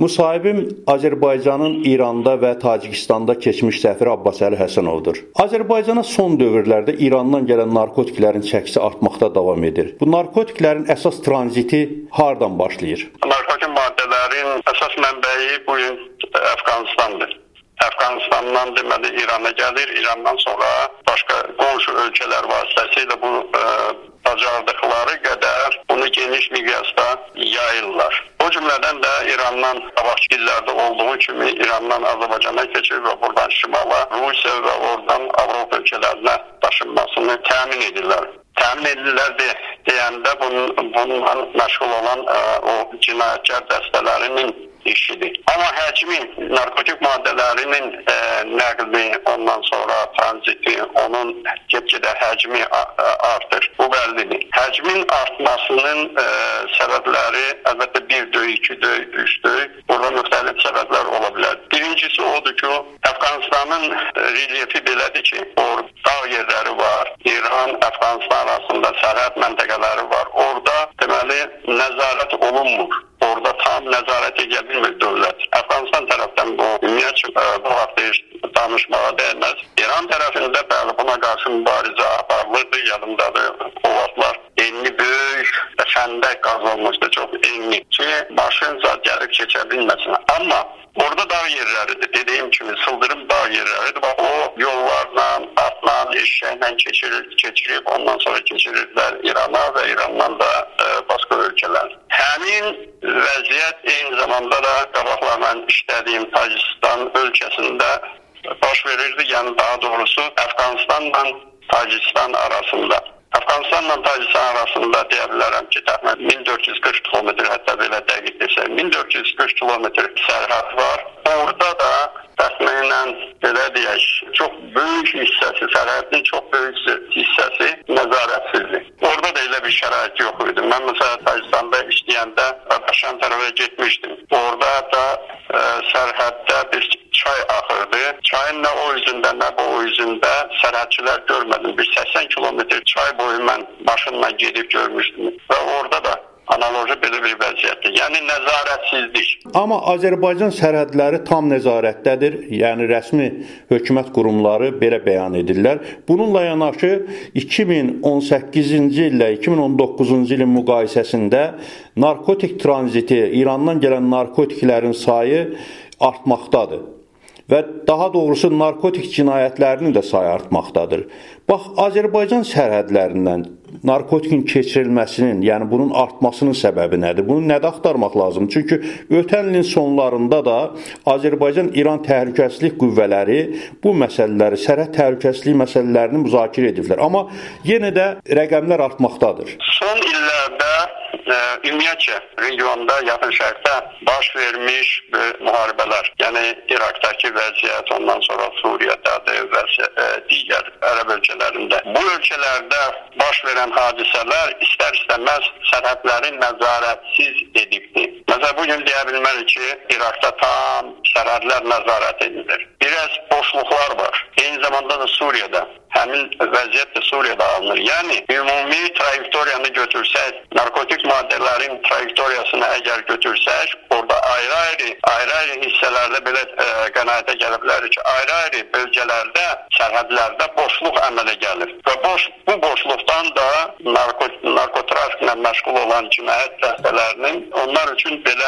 Müsahibim Azərbaycanın İranda və Tacikistanda keçmiş səfiri Abbasəli Həsənovdur. Azərbaycana son dövrlərdə İrandan gələn narkotiklərin çəkisi artmaqda davam edir. Bu narkotiklərin əsas tranziti hardan başlayır? Narkotik maddələrin əsas mənbəyi bu gün Əfqanistandır. Əfqanistandan deməli İrana gəlir, İrandan sonra başqa qonşu ölkələr vasitəsilə bu bacardıqları qədər bunu geniş miqyasda yayırlar. O cümlədən də İrandan qabaqki illərdə olduğu kimi İrandan Azərbaycana keçir və buradan şimala, Rusiya və oradan Avropa ölkələrinə daşınmasını təmin edirlər. Təmin edirlər deyəndə bununla məşğul olan o cinayətkar dəstələrinin işidir. Amma həcmi, narkotik maddələrinin nəqli, ondan sonra tranziti, onun get-gedə həcmi artır. Bu bəllidir. Həcmin artmasının səbəbləri əlbəttə 1 döy, 2 döy, 3 döy. Burada müxtəlif səbəblər ola bilər. Birincisi odur ki, Əfqanistanın relyefi belədir ki, orada dağ yerləri var. İran, Əfqanistan arasında sərhəd məntəqələri var. Orada deməli nəzarət olunmur. Orada tam nəzarət edə bilmir dövlət. Əfqanistan tərəfdən bu ümumiyyətlə bu haqda danışmağa dəyməz. İran tərəfində bəli buna qarşı mübarizə aparılırdı, yadımdadır. O vaxtlar enli böyük xəndək qazılmışdı, çox enli ki, maşın zat gəlib keçə bilməsin. Amma orada dağ yerləridir. Dediyim kimi sıldırım dağ yerləridir. O yollarla, atla, eşəklə keçirib, ondan sonra keçirirlər İrana və İrandan da başqa ölkələr. Həmin vəziyyət eyni zamanda da qabaqlarla işlədiyim Tacikistan ölkəsində baş verirdi. Yəni daha doğrusu Əfqanistanla Tacikistan arasında. Əfqanistanla Tacikistan arasında deyə bilərəm ki, təxminən 1440 kilometr, hətta belə dəqiq desək, 1440 kilometr sərhəd var. Orada da təxminən belə deyək, çox böyük hissəsi, sərhədin çox böyük hissəsi nəzarətsizdir. Orada da elə bir şərait yox idi. Mən məsələn Tacikistanda işləyəndə Adaşan tərəfə getmişdim. Orada da sərhəddə bir çay axırdı. Çayın nə o üzündə, nə bu üzündə sərhədçilər görmədim. Bir 80 kilometr çay boyu mən maşınla gedib görmüşdüm. Və orada da analoji belə bir vəziyyətdir. Yəni nəzarətsizlik. Amma Azərbaycan sərhədləri tam nəzarətdədir. Yəni rəsmi hökumət qurumları belə bəyan edirlər. Bununla yanaşı 2018-ci illə 2019-cu ilin müqayisəsində narkotik tranziti, İrandan gələn narkotiklərin sayı artmaqdadır. Və daha doğrusu narkotik cinayətlərinin də sayı artmaqdadır. Bax, Azərbaycan sərhədlərindən narkotikin keçirilməsinin, yəni bunun artmasının səbəbi nədir? Bunu nədə axtarmaq lazım? Çünki ötən ilin sonlarında da Azərbaycan-İran təhlükəsizlik qüvvələri bu məsələləri, sərhəd təhlükəsizlik məsələlərini müzakirə ediblər. Amma yenə də rəqəmlər artmaqdadır. Son illərdə ümumiyyətcə regionda, yaxın şərqdə baş vermiş müharibələr, yəni İraqdakı vəziyyət, ondan sonra Suriyadadır və digər ərəb ölkələrində. Bu ölkələrdə baş verən hadisələr istər-istəməz sərhədləri nəzarətsiz edibdir. Məsələn, bugün deyə bilmərik ki, İraqda tam sərhədlər nəzarət edilir. Biraz boşluqlar var. Eyni zamanda da Suriyada. Həmin vəziyyət də Suriyada alınır. Yəni, ümumi trayektoriyanı götürsək, narkotik maddələrin trayektoriyasını əgər götürsək, orada ayrı-ayrı hissələrdə belə qənaətə gələ bilərik ki, ayrı-ayrı bölgələrdə, sərhədlərdə boşluq əmələ gəlir. Və bu boşluqdan da narkotrafiklə məşğul olan cinayət dəstələrinin onlar üçün belə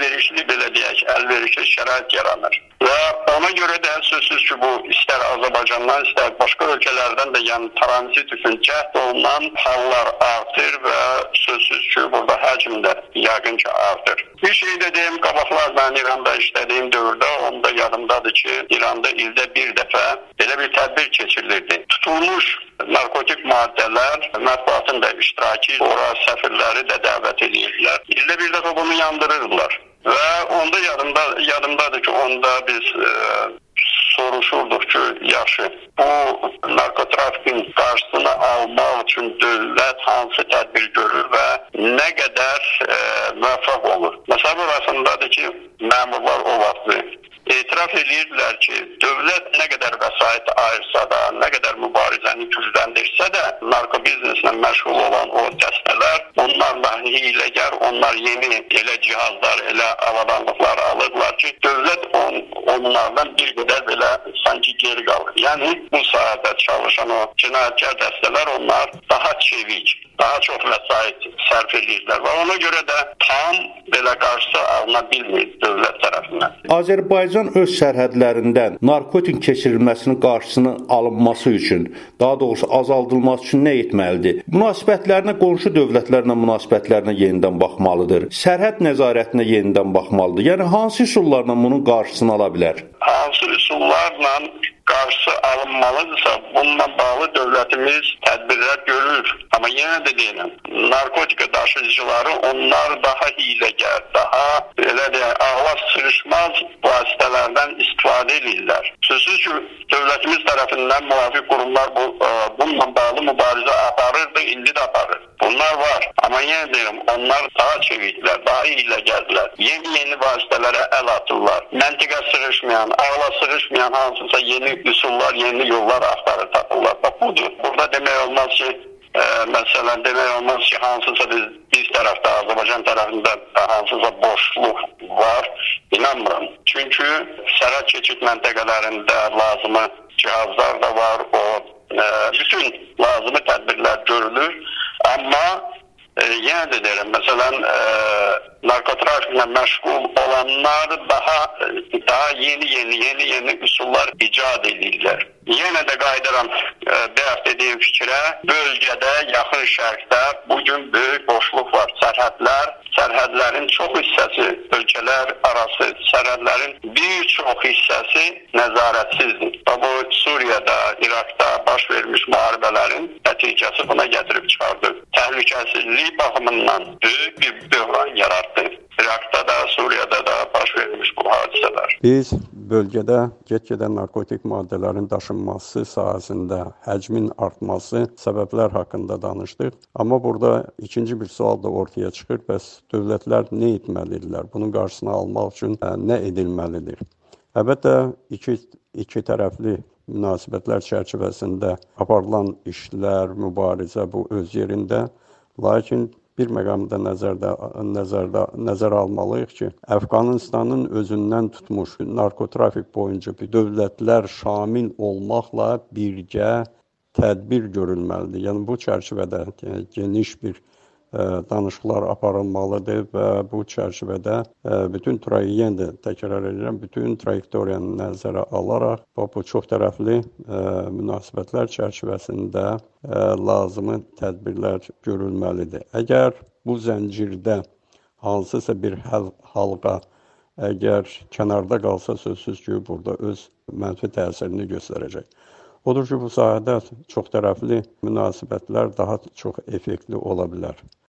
əlverişli şərait yaranır. Və ona görə də sözsüz ki, bu istər Azərbaycandan, istər başqa ölkələrdən də yəni tranzit üçün cəhd olunan hallar artır və sözsüz ki, burada həcm də yəqin ki, artır. Bir şey də deyim, qabaqlar mən İranda işlədiyim dövrdə, onda yadımdadır ki, İranda ildə bir dəfə belə bir tədbir keçirilirdi. Tutulmuş narkotik maddələr, mətbuatın da iştirakı, ora səfirləri də dəvət edirlər. İldə bir dəfə bunu yandırırlar. Və onda yadımdadır ki, onda biz soruşurduq ki, yaxşı, bu narkotrafikin qarşısını almaq üçün dövlət hansı tədbir görür və nə qədər müvəffəq olur. Məsələ burasındadır ki, məmurlar o vaxtı etiraf edirlər ki, dövlət nə qədər vəsait ayırsa da, nə qədər mübarizəni gücləndirsə də, narkobizneslə məşğul olan o dəstələr, onlarla hiyləgər, onlar yeni elə cihazlar, elə avadanlıqlar alırlar ki, dövlət onlardan bir qədər belə sanki geri qalır. Yəni, bu sahədə çalışan o cinayətkar dəstələr, onlar daha çevik, daha çox vəsait sərf edirlər və ona görə də tam belə qarşısı alına bilmir dövlət tərəfindən. Azərbaycan öz sərhədlərindən narkotik keçirilməsinin qarşısının alınması üçün, daha doğrusu azaldılması üçün nə etməlidir? Münasibətlərinə, qonşu dövlətlərlə münasibətlərinə yenidən baxmalıdır. Sərhəd nəzarətinə yenidən baxmalıdır. Yəni, hansı üsullarla bunun qarşısını ala bilər? Hansı üsullarla qarşı alınmalıdırsa, bununla bağlı dövlətimiz tədbirlər görür. Amma yenə də deyirəm, narkotika daşıyıcıları onlar daha hiyləgər, daha belə deyək, ağla sığışmaz vasitələrdən istifadə edirlər. Sözsüz ki, dövlətimiz tərəfindən müvafiq qurumlar bununla bağlı mübarizə aparırdı, indi də aparır. Bunlar var. Amma yenə deyirəm, onlar daha çeviklər, daha hiyləgərlər. Yeni vasitələrə əl atırlar. Məntiqə sığışmayan, ağla sığışmayan hansısa yeni üsullar, yeni yollar axtarır tapırlar. Bax, budur. Burada demək olmaz ki, məsələn, demək olmaz ki, hansısa biz tərəfdə, Azərbaycan tərəfində hansısa boşluq var, inanmıram. Çünki sərhəd keçid məntəqələrində lazımı cihazlar da var, bütün lazımı tədbirlər görülür. Amma yenə də deyirəm, məsələn, narkotrafiklə məşğul olanlar daha yeni üsullar icad edirlər. Yenə də qayıdıram bayaq dediyim fikrə, bölgədə, yaxın şərqdə bugün böyük boşluq var. Sərhədlərin çox hissəsi, ölkələr arası sərhədlərin bir çox hissəsi nəzarətsizdir. Bu Suriyada, İraqda baş vermiş müharibələrin nəticəsi buna gətirib çıxardı. Təhlükəsizlik baxımından böyük bir böhran yarattı. İraqda da, Suriyada da baş vermiş bu hadisələr. Biz bölgədə get-gedə narkotik maddələrin daşınması sahəsində həcmin artması səbəblər haqqında danışdıq. Amma burada ikinci bir sual da ortaya çıxır. Bəs dövlətlər nə etməlidirlər? Bunun qarşısını almaq üçün nə edilməlidir? Əlbəttə, iki tərəfli münasibətlər çərçivəsində aparılan işlər, mübarizə bu öz yerində. Lakin bir məqamda nəzərə almalıyıq ki, Əfqanistanın özündən tutmuş narkotrafik boyunca dövlətlər şamil olmaqla birgə tədbir görülməlidir. Yəni, bu çərçivədə geniş bir danışıqlar aparılmalıdır və bu çərçivədə bütün trayektoriyanı nəzərə alaraq bu çox tərəfli münasibətlər çərçivəsində lazımi tədbirlər görülməlidir. Əgər bu zəncirdə hansısa bir halqa əgər kənarda qalsa, sözsüz ki, burada öz mənfi təsirini göstərəcək. Odur ki, bu sahədə çox tərəfli münasibətlər daha çox effektli ola bilər.